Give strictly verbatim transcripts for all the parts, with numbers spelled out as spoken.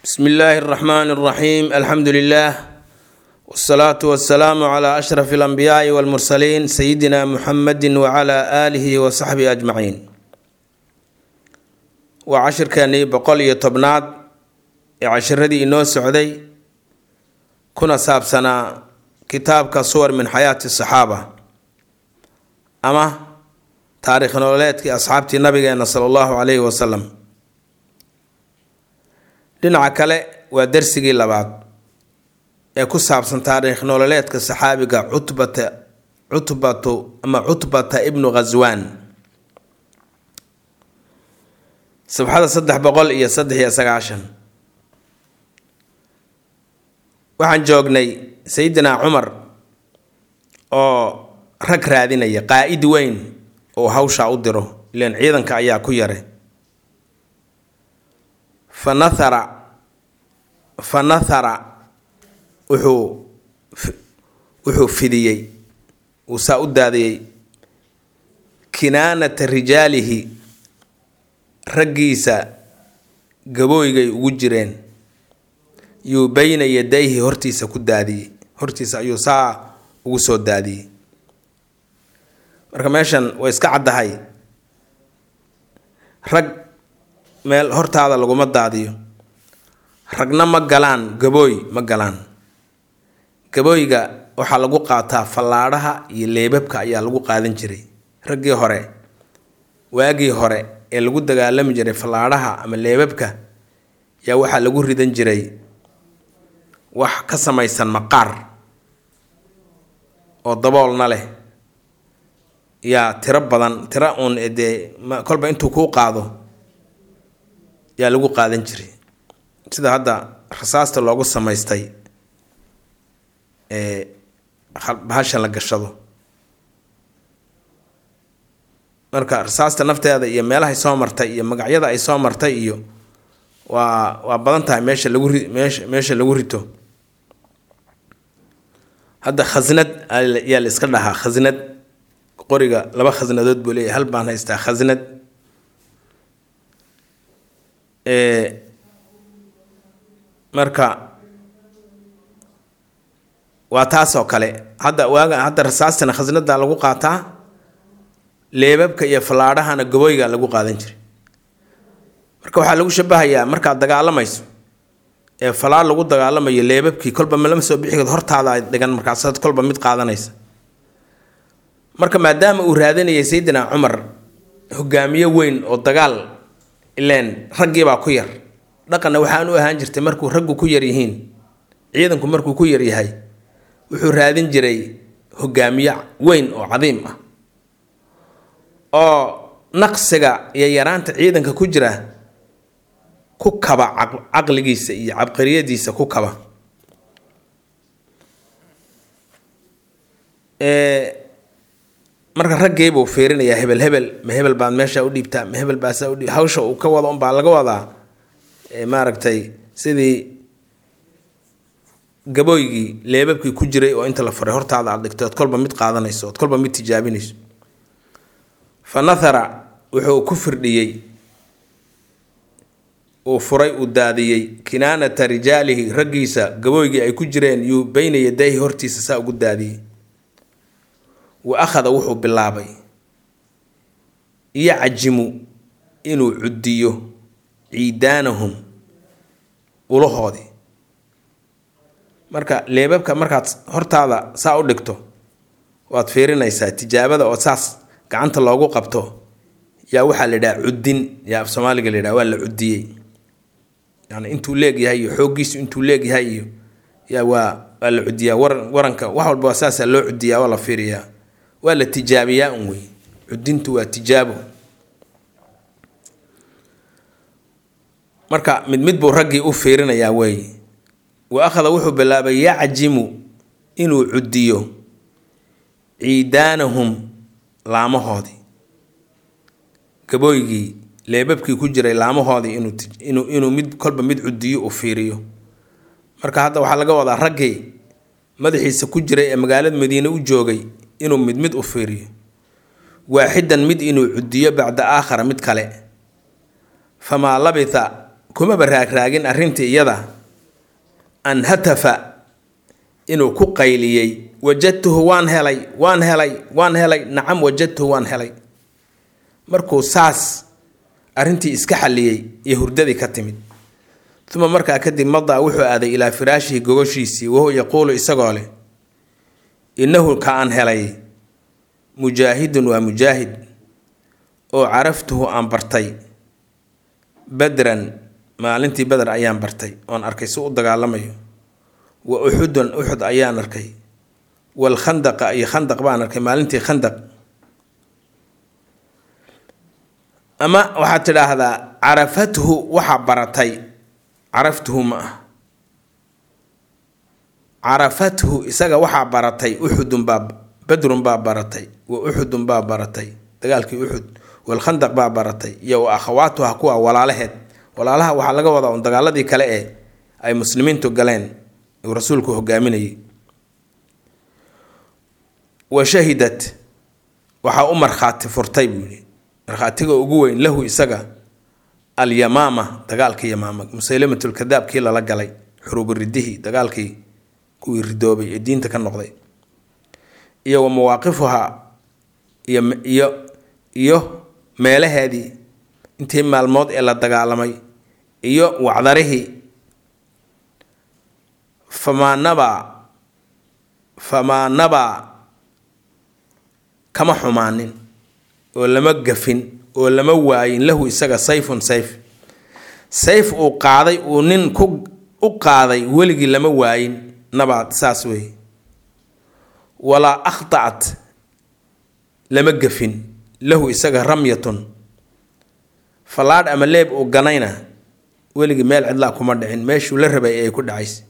بسم الله الرحمن الرحيم الحمد لله والصلاة والسلام على أشرف الأنبياء والمرسلين سيدنا محمد وعلى آله وصحبه أجمعين. وعشر كاني بقول يطبناد عشر هذه إنه سعودي كنا ساب سنة كتاب كصور من حياة الصحابة أما تاريخ نولات أصحاب النبي صلى الله عليه وسلم. dhinaca kale waa darsigii labaad ee ku saabsan taariikh nololeedka saxaabiga cutbata cutbatu ama cutbata ibn ghazwan safxada saddex boqol iyo saddex iyo sagaashan. waxaan joognay sayidina cumar oo rag raadinaya qaa'id weyn oo hawsha u diro ilaan ciidanka ayaa ku yaray. فنثر فنثر وحو وحو فديي وساودادي كنانة رجاله رجيسا جبويجي وجرين يو بين يديه هرتيسا كدادي هرتيسا يوسا وسودادي مركماشن ويسكعد هاي رج meel hortaada laguma daadiyo ragna ma galaan gabooy ma galaan gabooyga waxa lagu qaataa fallaadhaha iyo leebabka ayaa lagu qaadan jiray raggii hore waagii hore ee lagu dagaalami jiray fallaadhaha ama leebabka yaa waxa lagu ridan jiray wax ka samaysan maqaar oo daboolna leh yaa tiro badan tiro uun ee kolba intuu ku qaado yaa lagu qaadan jiray sida hadda rasaasta loogu samaystay ee bahashan la gashado. marka rasaasta nafteeda iyo meelaha ay soo martay iyo magacyada ay soo martay iyo waa waa badan tahay meesha lagu meesha meesha lagu rito. hadda khaznad yaa la iska dhahaa khaznad qoriga laba khaznadood buu leeyahay hal baan haystaa khaznad ee marka waa taas oo kale hadda waaga hadda rasaastana khaznada lagu qaataa leebabka iyo falaadhahana gabooyga lagu qaadan jiray. marka waxa lagu shabahayaa marka dagaalamayso ee falaad lagu dagaalamayo leebabkii kolba malama soo bixi karo hortaada ay dhigan markaas aad kolba mid qaadanaysa. marka maadaama uu raadinayay sayidina cumar hogaamiye weyn oo dagaal ileen raggii baa ku yar dhaqana waxaan u ahaan jirtay markuu raggu ku yar yihiin ciidanku markuu ku yar yahay wuxuu raadin jiray hogaamiye weyn oo cadiim ah oo naqsiga iyo yaraanta ciidanka ku jira ku kaba aqligiisa iyo cabqariyadiisa ku kaba. ee marka raggii buu fiirinayaa hebel hebel ma hebel baan meesha u dhiibtaa ma hebel baasa u dhiib hawsha uu ka wado un baa laga wadaa ee maaragtay sidii gabooygii leebabkii ku jiray oo inta la faray hortaada aad dhigto kolba mid qaadanayso kolba mid tijaabinayso. fanathara wuxuu ku firdhiyay uu furay u daadiyay kinaanata rijaalihi raggiisa gabooygii ay ku jireen yuu bayna yadayhi hortiisa saa ugu daadiyay. وأخذ وحو باللابي يعجم إنو عديو عيدانهم ولهودي marka leebabka markaad hortaada saa u dhigto waad fiirinaysaa tijaabada oo saas gacanta loogu qabto yaa waxa la yiraahdaa cudin yaa af Soomaaliga la yiraahdaa waa la cudiyay yani intuu leeg yahay xoogiisu intuu leeg yahay yaa waa waa la cudiyaa waranka wax walba saas loo cudiyaa wala fiiriyaa waa la tijaabiyaa un way cudintu waa tijaabo. marka mid mid buu raggii u fiirinayaa way wa akhada wuxuu bilaabay yacjimu inuu cudiyo ciidaanahum laamahoodii gabooygii leebabkii ku jiray laamahoodii inuu inuu inuu mid kolba mid cudiyo u fiiriyo. marka hadda waxa laga wadaa raggii madaxiisa ku jiray ee magaalada Madiina u joogay inuu mid mid u fiiriyo waaxidan mid inuu cudiyo bacda aakhara mid kale. fama labitha kuma baraag raagin arrintii iyada an hatafa inuu ku qayliyay wajadtuhu waan helay waan helay waan helay nacam wajadtuhu waan helay markuu saas arrintii iska xalliyay iyo hurdadii ka timid uma markaa kadib madaa wuxuu aaday ilaa firaashihi gogoshiisii wahuwa yaquulu isagoo leh innahu ka aan helay mujaahidun waa mujaahid oo caraftuhu aan bartay badran maalintii badar ayaan bartay oon arkay si u dagaalamayo wa uxudun uxud ayaan arkay wal khandaqa iyo khandaq baan arkay maalintii khandaq ama waxaad tidhaahdaa carafathu waxaa baratay caraftuhu ma ah carafathu isaga waxaa baratay uxudun baa badrun baa baratay wa uxudun baa baratay dagaalkii uxud wal khandaq baa baratay iyo wa akhawaatuha kuwa walaalaheed walaalaha waxaa laga wadaa un dagaaladii kale ee ay muslimiintu galeen uu rasuulku hogaaminayay wa shahidat waxaa u markhaati furtay buu yidhi markhaatiga ugu weyn lahu isaga alyamaama dagaalkii yamaama musaylimatul kadaab kii lala galay xuruubu riddihi dagaalkii kuwii ridoobay ee diinta ka noqday iyo wa mawaaqifuha iyo iyo iyo meelaheedii intii maalmood ee la dagaalamay iyo wacdarihii famaanaba famaanaba kama xumaanin oo lama gafin oo lama waayin lahu isaga sayfun sayf sayf uu qaaday uu nin ku u qaaday weligii lama waayin nabaad saas wey walaa akhtacat lama gafin lahu isaga ramyatun falaadh ama leeb uu ganayna weligii meel cidlaa kuma dhicin meeshuu la rabay ay ku dhacays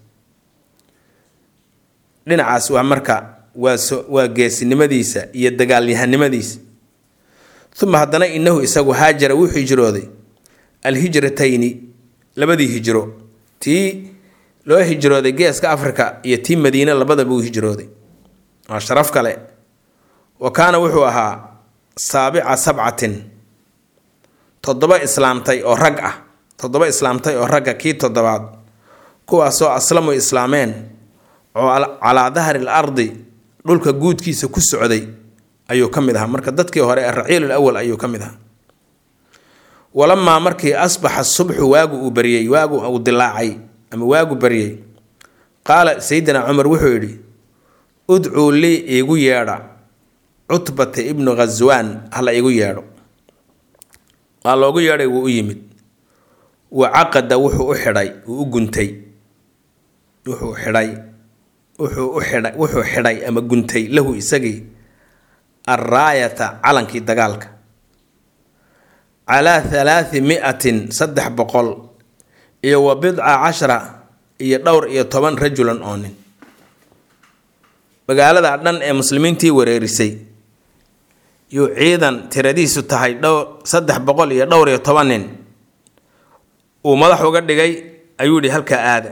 dhinacaas waa marka waa so waa geesinimadiisa iyo dagaalyahanimadiisa uma haddana innahu isagu haajara wuu hijrooday alhijratayni labadii hijro tii loo hijrooday geeska afrika iyo tii madiina labadaba uu hijrooday waa sharaf kale wa kaana wuxuu ahaa saabica sabcatin toddoba islaamtay oo rag ah toddoba islaamtay oo ragga kii toddobaad kuwaasoo aslamu islaameen oo calaa dahri l ardi dhulka guudkiisa ku socday ayuu ka mid ahaa marka dadkii hore ee raciilul awal ayuu ka mid ahaa walamaa markii asbaxa subxu waagu uu baryey waagu uu dilaacay ama waagu baryey qaala sayidina cumar wuxuu yidhi udcuu lii iigu yeedha cutbata ibnu ghaswaan hala iigu yeedho waa loogu yeedhay wuu u yimid wa caqada wuxuu u xidhay wuu u guntay wuxuu xidhay wuxuu u xidhay wuxuu xidhay ama guntay lahu isagii arraayata calankii dagaalka calaa halaati miatin saddex boqol iyo wa bidca cashara iyo dhowr iyo toban rajulan oo nin magaalada dhan ee muslimiintii wareerisay yuu ciidan tiradiisu tahay dhowr saddex boqol iyo dhowr iyo toban nin uu madax uga dhigay ayuu yidhi halkaa aada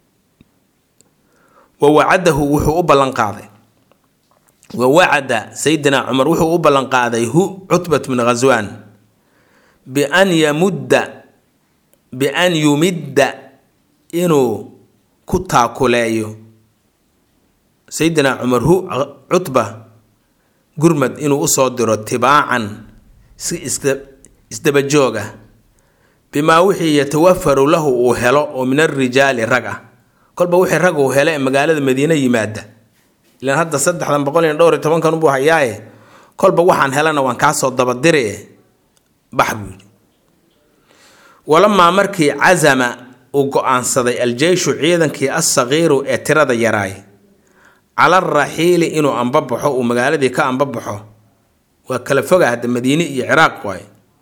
wa wacadahu wuxuu u ballan qaaday wa wacada sayidina cumar wuxuu u ballan qaaday hu cutbat min ghaswaan bian yamudda bian yumidda inuu ku taakuleeyo sayidina cumar hu cutba gurmad inuu usoo diro tibaacan si isdaba jooga bimaa wixii yatawafaru lahu uu helo oo min alrijaali rag ah kolba wixii rag uu hele ee magaalada madiina yimaada ilaan hadda saddexdan boqol iyo dhowr iyo tobankan ubuu hayaaye kolba waxaan helana waan kaasoo dabadiri bax buu yidhi walamaa markii casama uu go-aansaday aljeyshu ciidankii assagiiru ee tirada yaraay cala alraxiili inuu ambabaxo uu magaaladii ka ambabaxo waa kala foga hadda madiine iyo ciraaq waay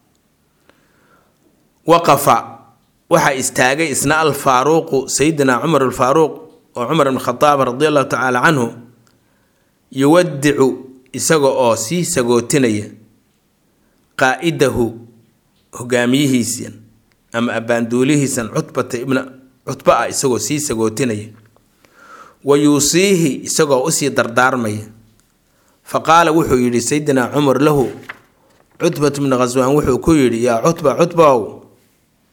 waqafa waxaa istaagay isna alfaaruuqu sayidina cumar alfaaruuq oo cumar ibn khadaab radi allahu tacaala canhu yuwadicu isaga oo sii sagootinaya qaa'idahu hogaamiyihiisan ama abaanduulihiisan cutbata ibna cutba ah isagoo sii sagootinaya wa yuusiihi isagoo usii dardaarmaya fa qaala wuxuu yidhi sayidina cumar lahu cutbat ibna ghaswaan wuxuu ku yidhi yaa cutba cutbow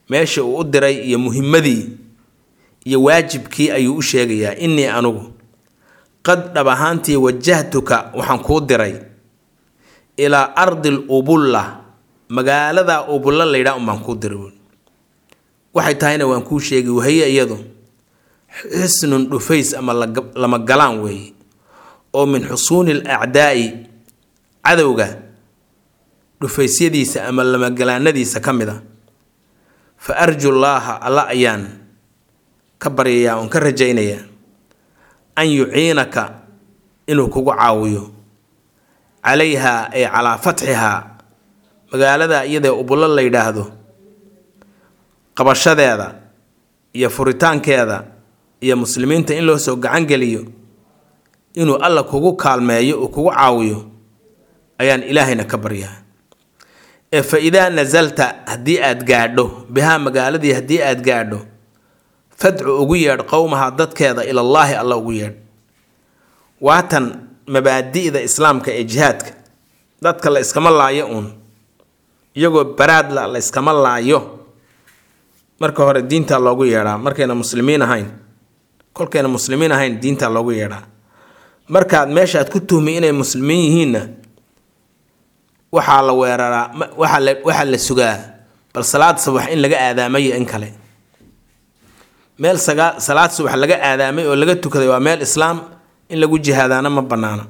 meesha uu u diray iyo muhiimadii iyo waajibkii ayuu u sheegayaa. innii anugu qad dhab ahaantii wajahtuka waxaan kuu diray ilaa ardil ubulla magaalada ubulla laydhaa unbaan kuu diray. waxay tahayna waan kuu sheegi wahaye iyadu xisnun dhufays ama lama galaan weeye oo min xusuuni alacdaa'i cadowga dhufaysyadiisa ama lama galaanadiisa ka mid a. fa arju llaaha alla ayaan ka baryayaa oon ka rajaynayaa an yuciinaka inuu kugu caawiyo calayhaa ay calaa fatxihaa magaalada iyadee ubullo la yidhaahdo qabashadeeda iyo furitaankeeda iyo muslimiinta in loo soo gacan geliyo inuu alla kugu kaalmeeyo oo kugu caawiyo ayaan ilaahayna ka baryaa. ee fa idaa nasalta haddii aad gaadho bihaa magaaladii haddii aad gaadho fadcu ugu yeedh qowmaha dadkeeda ilallaahi alla ugu yeedh. waatan mabaadi'da islaamka ee jihaadka dadka la iskama laayo uun iyagoo baraadla la iskama laayo. marka hore diinta loogu yeedhaa markayna muslimiin ahayn kolkayna muslimiin ahayn diinta loogu yeedhaa. markaad meeshaad ku tuhmi inay muslimiin yihiinna waxaa la weeraraa waxaa la waxaa la sugaa bal salaad subax in laga aadaamayo in kale. meel saga salaad subax laga aadaamay oo laga tukaday waa meel islaam in lagu jihaadaana ma banaana.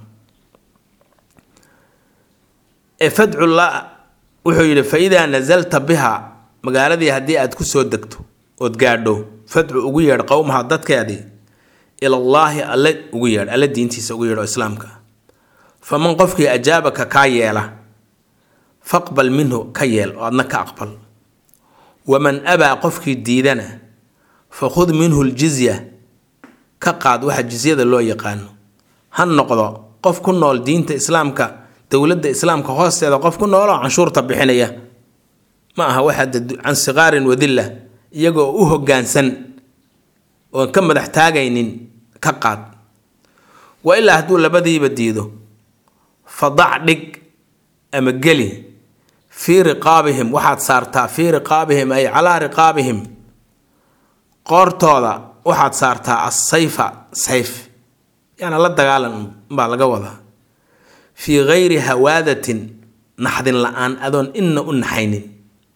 ee fadcu llah wuxuu yidhi fa idaa nasalta biha magaaladii haddii aad ku soo degto ood gaadho fadcu ugu yeedh qowmaha dadkeedii ilallaahi alle ugu yeedh alle diintiisa ugu yeedh oo islaamka. faman qofkii ajaabaka kaa yeela faqbal minhu ka yeel oo adna ka aqbal. waman abaa qofkii diidana fakhud minhu ljizya ka qaad waxa jizyada loo yaqaano. ha noqdo qof ku nool diinta islaamka dowladda islaamka hoosteeda qof ku nooloo canshuurta bixinaya ma aha waxa can siqaarin wadilla iyagoo u hoggaansan oon ka madax taagaynin ka qaad. wa ilaa hadduu labadiiba diido fadac dhig ama geli fii riqaabihim waxaad saartaa fii riqaabihim ay calaa riqaabihim qoortooda waxaad saartaa assayfa sayf yaana la dagaalan baa laga wadaa. fii gayri hawaadatin naxdin la-aan adoon inna u naxaynin.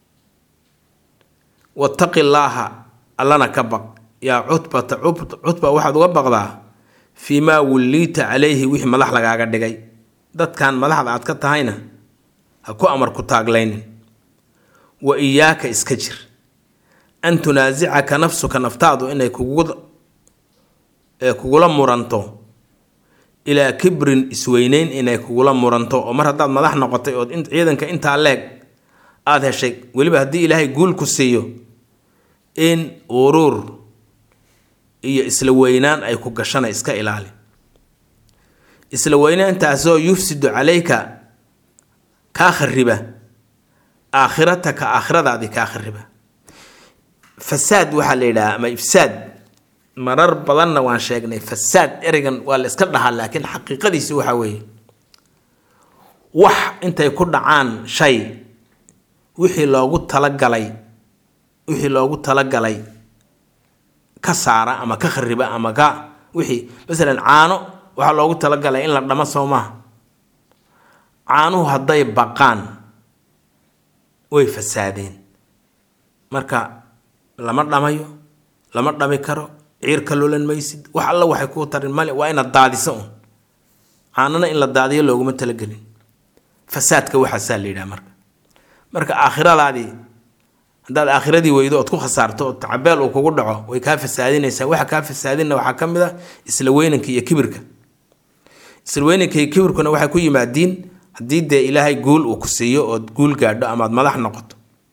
wattaqi llaaha allana ka baq yaa cutbata cutba waxaad uga baqdaa fii maa wulliita calayhi wixii madax lagaaga dhigay. dadkan madaxda aad ka tahayna ha ku amar ku taaglaynin. wa iyaaka iska jir an tunaasicaka nafsuka naftaadu inay kugu ee kugula muranto ilaa kibrin isweyneyn inay kugula muranto. oo mar haddaad madax noqotay ood ciidanka intaa leeg aada heshay weliba haddii ilaahay guul ku siiyo in uruur iyo isla weynaan ay ku gashana iska ilaali. isla weynaantaasoo yufsidu calayka kaa khariba aakhirataka aakhiradaadii kaa khariba. fasaad waxaa la yidhaha ama ifsaad marar badanna waan sheegnay. fasaad ereygan waa la iska dhahaa laakiin xaqiiqadiisi waxaa weeye wax intay ku dhacaan shay wixii loogu talagalay wixii loogu talagalay ka saara ama ka khariba ama ka wixii masalan caano waxaa loogu talagalay in la dhamo soo maaha. caanuhu hadday baqaan way fasaadeen marka lama dhamayo lama dhami karo ciirka loolan maysid wax alla waxay kuu tarin male waa inaad daadiso un. caanana in la daadiyo looguma talagelin. fasaadka waxaasaa la yidhaha marka marka aakhiradaadii haddaad aakhiradii weydo ood ku khasaarto oo tacabeel uu kugu dhaco way kaa fasaadinaysaa. waxa kaa fasaadinna waxaa ka mid a isla weynanka iyo kibirka. isla weynanka iyo kibirkuna waxay ku yimaadiin haddii dee ilaahay guul uu ku siiyo ood guul gaadho amaad madax noqoto.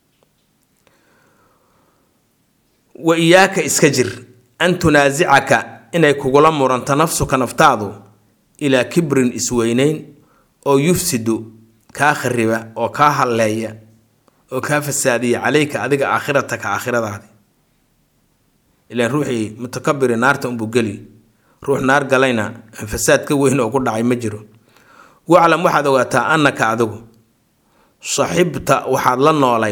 wa iyaaka iska jir an tunaasicaka inay kugula muranto nafsuka naftaadu ilaa kibrin isweyneyn oo yufsidu kaa khariba oo kaa halleeya oo kaa fasaadiya calayka adiga aakhirataka aakhiradaadi. ilaan ruuxii mutakabiri naarta unbuu geli. ruux naar galayna fasaad ka weyn oo ku dhacay ma jiro. waclam waxaad ogaataa annaka adigu saxibta waxaad la noolayd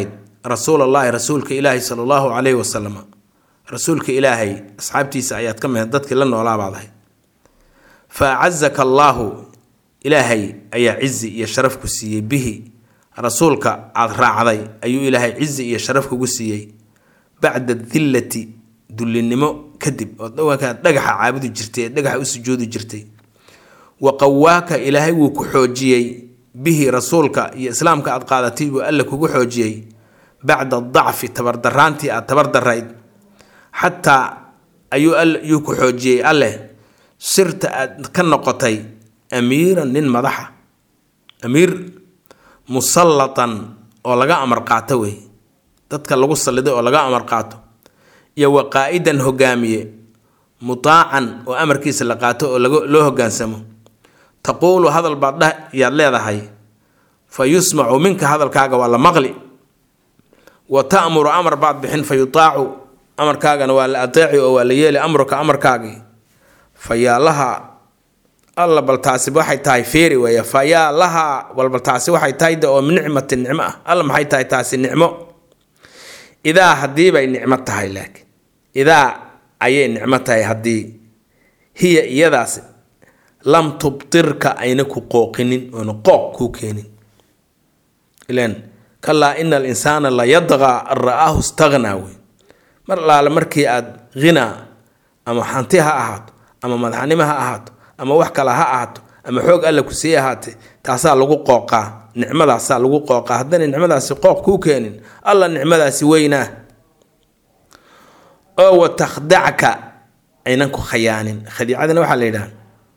رسول الله رسولك إلهي صلى الله عليه وسلم رسولك إلهي أصحابتي آيات كم هدتك لنا ولا بعضها فأعزك الله إلهي أي عزي يشرفك سي به رسولك راعي أي إلهي عزي يشرفك سي بعد الذلة دل النمو كذب وكان دقح عابد جرتي دقح أسجود جرتي وقواك إلهي وكحوجي به رسولك إسلامك أدقادتي وقال لك وكحوجي بعد الضعف تبردرانتي تبردريد حتى أيو يكحوجي الله صرت كنقطي أميرا نين مدحة أمير مسلطا ولقى أمر قاتوي تذكر لغو الصليدي ولقى أمر قاتو يو قائدا هقامي مطاعا وأمر كيس لقاتو ولو هقان سمو تقول هذا البعض يالي ذا هاي فيسمع منك هذا الكاغا ولا مغلي وتأمر أمر بعض بحين فيطاع أمر كاغا ولا أطيعي ولا يلي أمرك أمر كاغي فيا لها الله بلتاسي waxay tahay feeri way faya laha wal baltaasi waxay tahay oo nicmada nicmo Allah maxay tahay taasi nicmo ida hadii bay nicmo tahay laakiin ida ayay nicmo tahay hadii hiya iyadaas lam tubtirka ayna ku qooqinin oo qooq ku keenin ilan kala inal insana la yadgha ar-ra'ahu istaghna mar la markii aad ghina ama hantiha ahad ama madaxnimaha ahad ama wax kala ha ahaato ama xoog alla ku sii ahaatay taasa lagu qooqaa nicmadaasa lagu qooqaa haddana nicmadaasi qooq ku keenin alla nicmadaasi weynaa oo watakhda'ka aynan ku khayaanin khadiicadana waxa la yiraahdaa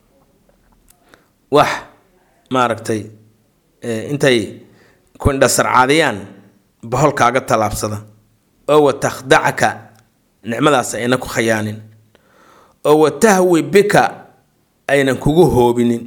wax maaragtay intay ku indhasarcaadiyaan baholkaaga talaabsada oo watakhda'ka nicmadaasi aynan ku khayaanin oo watahwi bika aynan kugu hoobinin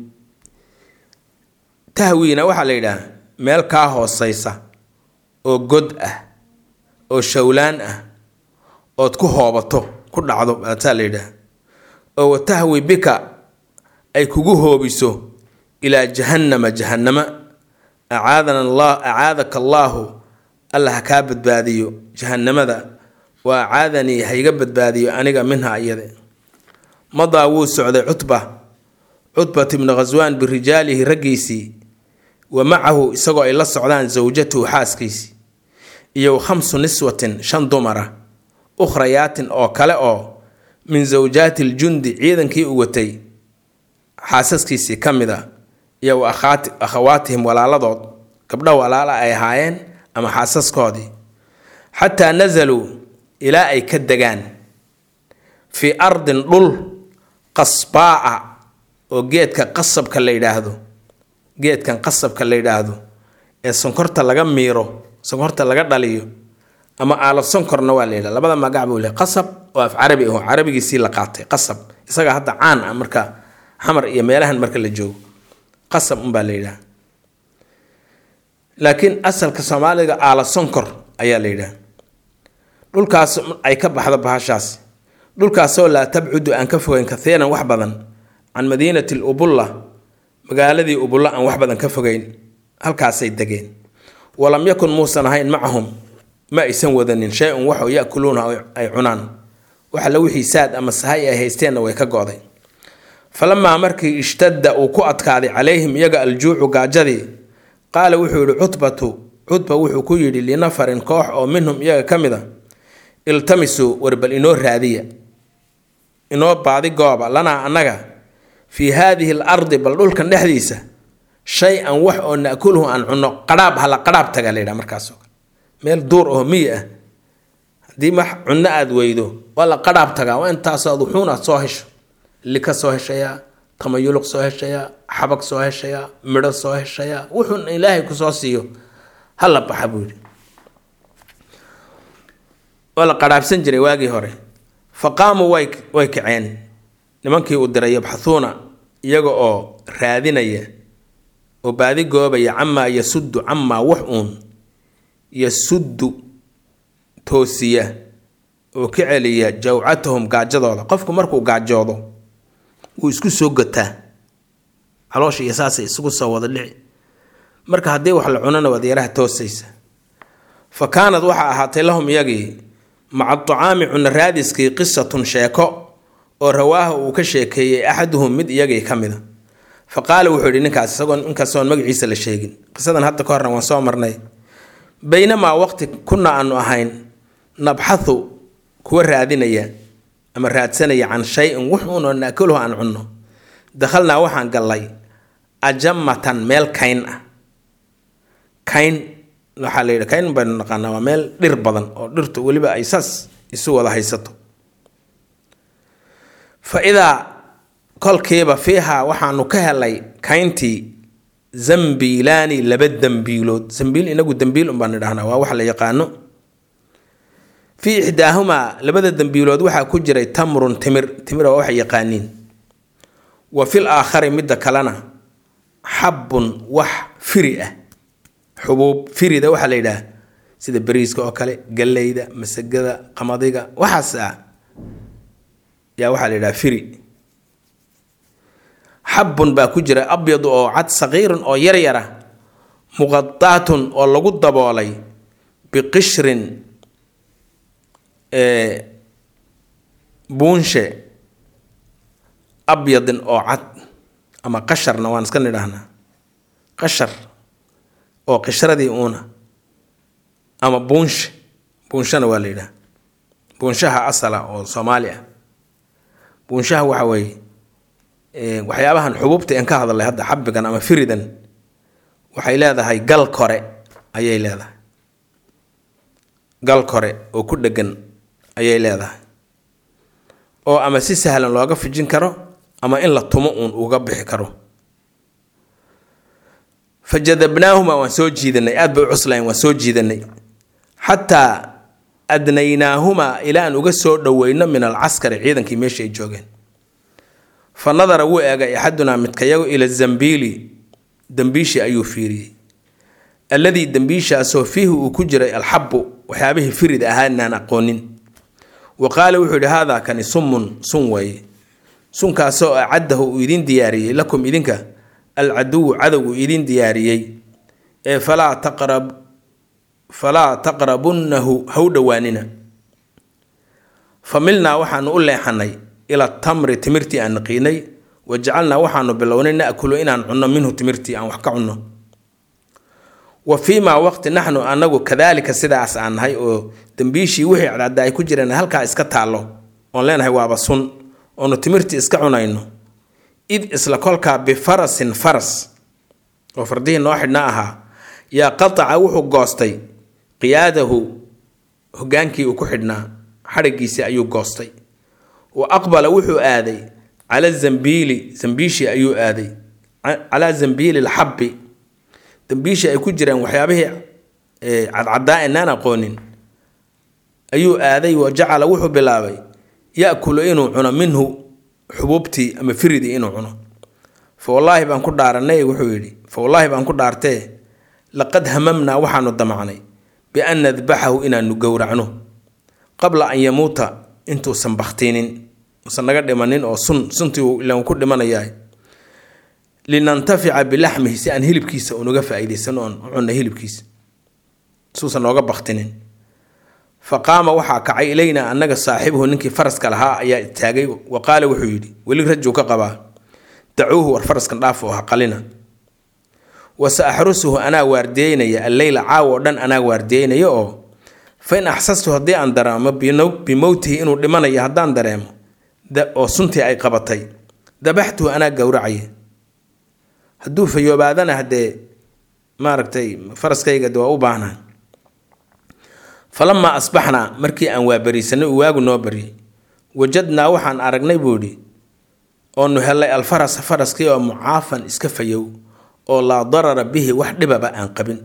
tahwiina waxa la yiraahdaa meel ka hooseysa oo god ah oo shawlaan ah oo ku hoobato ku dhacdo ataa la yiraahdaa oo tahwi bika ay kugu hoobiso ila jahannama jahannama aadana allah aadaka allah allah ka badbaadiyo jahannamada wa aadani hayga badbaadiyo aniga minha iyada مضى وسعد عتبة عتبة بن غزوان برجاله رجيسي ومعه سقى إلى السعدان زوجته حاسكيسي يو خمس نسوة شن ضمرة أخريات أو كلا أو من زوجات الجند عيدا كي أوتي حاسكيسي كم ذا يو أخات أخواتهم ولا لضد قبل ولا لا أي هاين أما حاسس قاضي حتى نزلوا إلى أي كدجان في أرض لل قصباء وجيت كقصب كلا يداهدو جيت كان قصب كلا يداهدو السكرت لقى ميرو سكرت لقى دليو أما على السكر نواليلا لبدا ما قعبوا له قصب وفي عربي هو عربي يصير لقاطي قصب يسقى حتى عان أمريكا حمر يميلها أمريكا اللي جو قصب مباليلا لكن أصل كسمالي على السكر أيا ليلا دول كاس أي كب هذا بهاشاس دول كاسو لا تبعد أن كفوين كثيرا وحبذا عن مدينة الأبولة مقالذي أبولة أن وحبذا كفوين هل كاسي دقين ولم يكن موسى نهين معهم ما يسوى ذن شيء وحو يأكلونها أي عنان وحلوحي ساد أما السهاية هيستين ويكاقوضي فلما أمركي اشتد وكؤت كاذي عليهم يقع الجوع قاجذي قال وحو عطبة عطبة وحو كيري لنفر كوح أو منهم يقع كمذا التمسوا وربل إنور هذه إنور بعضي قوابا لنا أنك في هذه الأرض بل دول كان نحديثة شيئا وحو نأكله عن عنق قراب هلا قراب تقالينا مركاسو ميل دور أهمية دي مح عنا أدويدو ولا قراب تقا وانت صادحونا صوهش اللي كصوهش يا تميلق صوهش يا حبك صوهش يا مرد صوهش يا وحو إلهي كصوصيو هلا بحبوري ولا قراب سنجري واقي هوري فقاموا ويك ويك عين نمانكي ودري يبحثون يقعوا رادينيا وبعدي قوبا عما يسد عما وحون يسد توسية وكعليا جوعتهم قاجدودا قفكم مركو قاجدو ويسكو سوقتا علوش يساسي يسكو سواد اللعي مركا هدي وحل عنانا وديرها توسيسا فكانت وحا أهاتي لهم يجي مع الطعام عن رادسكي قصة شيكو ورواه وكشيكي أحدهم مد يجي كمذا فقال وحوري نكاس سقون انكسون مجلس للشيقين قصدا حتى كورنا وصومرني بينما وقت كنا أنو أهين نبحث كور رادينيا أما رادسانيا عن شيء وحون نأكله عن عنه دخلنا وحان قال لي أجمة ميل كاين كاين لحالي كاين بين نقانا وميل دير بدن أو ديرتو ولبا أيساس يسوى ذا هيستو فإذا كل كيبا فيها وحانو كهلي كاينتي زنبيلاني لبد دنبيلود زنبيل إنه دنبيل أمبان دهنا ووحا يقانو في إحداهما لبد الدنبيلود وحا كجري تمر تمر تمر ووحا يقانين وفي الآخر مدى كلنا حب وح فرئة حبوب فريدة وحا ليدا سيدة بريسكو أوكالي قليدة مسجدة قماضيقة وحسا يا وحا ليدا فري حب با كجري أبيض أو عد صغير أو يريرة مغطاة أو لغد دبولي بقشر إيه بونشة أبيض أو عد أما قشر نوان سكن لهنا قشر أو قشرة دي أونا أما بونش بونشة نواليدا بونشها أصلا أو صوماليا بونشها وحوي إيه وحيابها حبوبتي إنك هذا اللي هذا حبك أما فريدا وحيلاذا هاي قل كوري أي لاذا قل كوري وكل جن ayay leedahay oo ama si sahlan looga fijin karo ama in la tumo uun uga bixi karo fajadabnaahuma wa soo jiidanay aad bay cuslayn wa soo jiidanay hatta adnaynaahuma ila an uga soo dhaweyno min al-askari ciidankii meesha ay joogeen fa nadara wuu eegay ahaduna midkayago ila zambili dambiishi ayuu fiiriyay alladhi dambiisha soo fiihi uu ku jiray al-habbu waxyaabihi firid ahaanaan aqoonin وقال وحول هذا كان سم سنوي سن كاسو عده يدين دياري لكم إذنك العدو عدو يدين دياري فلا تقرب فلا تقربنه هودواننا فملنا وحن نقول له حني إلى التمر تمرتي أن نقيني وجعلنا وحن بلون نأكل إن عنا منه تمرتي أن وحكعنا وفيما وقت نحن أنه كذلك سداس عن هاي دنبيشي وحي على داي كجرنا هلكا اسكا تالو اون لين هي وابا سن اون تمرتي اسكا عناينو اذ اسلا كلكا بفرس فرس وفردين واحدنا اها يا قطع وحو غوستي قياده هوغانكي او كخدنا حرغيسي ايو غوستي واقبل وحو ادي على الزنبيلي زنبيشي ايو ادي على زنبيل الحب دنبيشي اي كجران وحيابه عدعداء اننا قونين ayuu aaday wajacala wuxuu bilaabay yaakulu inuu cuno minhu xububti ama firidi inuu cuno fa wallahi baan ku dhaaranay wuxuu yiri fa wallahi baan ku dhaartee laqad hamamna waxaanu damacnay bi an nadbahu inaanu gowracno qabla an yamuuta intuu san baktinin usan naga dhimanin oo sun suntii ilaan ku dhimanayay linantafi'a bilahmihi si an hilibkiisa unuga faa'iideysano on cunna hilibkiisa suusan nooga baktinin فقام وحا كعي إلينا أنك صاحبه ننكي فرس كالها أيا التاقي وقال وحيدي ولي رجو كقبا دعوه والفرس كان رافوها قلنا وسأحرسه أنا وارديني الليل عاودن أنا وارديني يو فإن أحسسته هدي أن درام بموته إنه لمن يهدان درام أو سنتي أي قبطي ذبحته أنا قورعي هدو في يوبادنا هدي ما ركتي فرس كي قدوا أوبانا فلما أصبحنا مركي أن وابريسنا واجو نوبري وجدنا وحن أرجنا بودي أنه هلا الفرس فرس كي معافى إسكفيو أو لا ضرر به وحد بقى أنقبن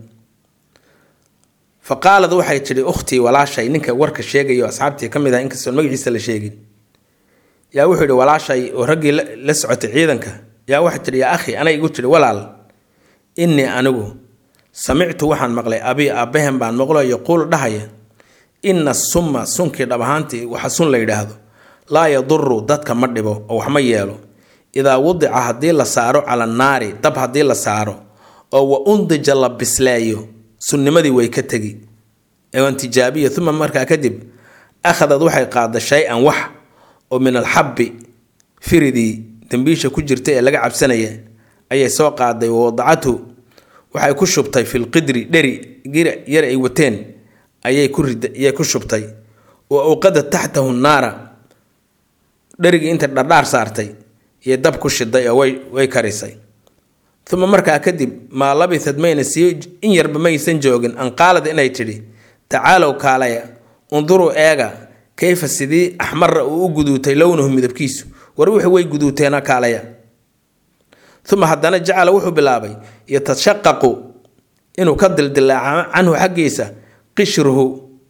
فقال ذو حيتري أختي ولا شيء إنك ورك الشيء يا أصحابتي كم إذا إنك سلمك يسال الشيء يا وحد ولا شيء ورجي لسعة عيدنك يا وحد يا أخي أنا قلت لي ولا إني أنا سمعت وحن مقلي أبي أبيهم بان مقلي يقول دهيا إن السم سنك دبهانتي وحسن ليدهذا لا يضر ضدك مدبو أو حميالو إذا وضع هدي لسارو على النار طب هدي لسارو أو أنضج الله بسلايو سنمدي ويكتغي ewan tijaabiya uma markaa kadib akhadad waxay qaada shay-an wax oo min alxabbi firidii dambiisha ku jirtay ee laga cabsanaya ayay soo qaaday wadacatu waxay ku shubtay fil qidri dheri gira yar ay wateen ayay ku rid ayay ku shubtay oo awqada taxtahu naara dherigii inta dhardhaar saartay iyo dab ku shiday oo way way karisay uma markaa kadib maa labithad mayna sii in yarba maysan joogin an qaalad inay tidhi tacaalow kaalaya unduruu eega kayfa sidii axmara uu u guduutay lownuhu midabkiisu war wixii way guduuteena kaalaya uma haddana jacala wuxuu bilaabay yatashaqaqu inuu ka dildilaaco canhu xaggiisa qishruhu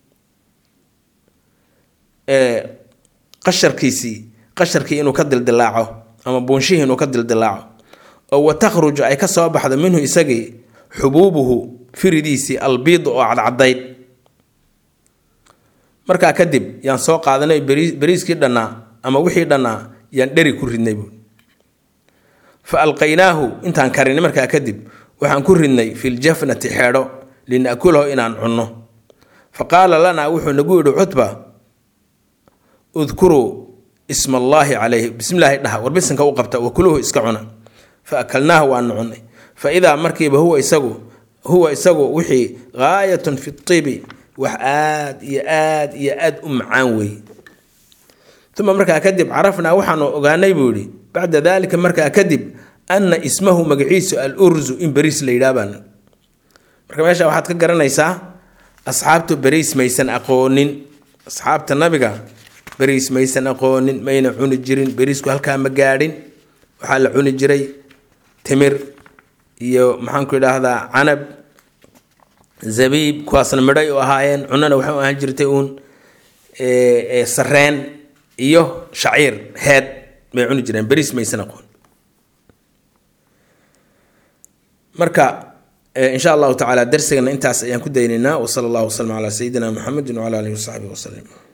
ee qasharkiisii qasharkii inuu ka dildilaaco ama buunshihii inuu ka dildilaaco oo watakhruju ay ka soo baxdo minhu isagii xubuubuhu firidiisii albiid oo cadcadayd markaa kadib yaan soo qaadanay bariiskii dhannaa ama wixii dhannaa yaan dheri ku ridnay buui fa alqaynaahu intaan karinay markaa kadib waxaan ku ridnay filjafnati xeedho lina'kulahu inaan cunno fa qaala lanaa wuxuu nagu yidhi cutba udkuruu isma allaahi calayhi bismillaahi dhaha war bisanka u qabta wakuluhu iska cuna fa akalnaahu waanu cunnay fa idaa markiiba huwa isagu huwa isagu wixii gaayatun fi tibi wax aad iyo aad iyo aad u macaan weeye uma markaa kadib carafnaa waxaanu ogaanay buu yidhi bacda daalika markaa kadib anna ismahu magaciisu al urzu in beriis la yidhaabaan marka meesha waxaad ka garanaysaa asxaabtu beriis maysan aqoonin asxaabta nabiga beriis maysan aqoonin mayna cuni jirin beriisku halkaa ma gaadhin waxaa la cuni jiray timir iyo maxaanku idhaahdaa canab zabiib kuwaasna midhay u ahaayeen cunana waxay u ahaan jirtay uun sareen iyo shaciir heed bay cuni jireen beriis maysan aqoon marka insha allahu tacaala darsigana intaas ayaan ku daynaynaa wasala allahu wasalam calaa sayidina muxamedin wacala alihi wasaxbihi wasalam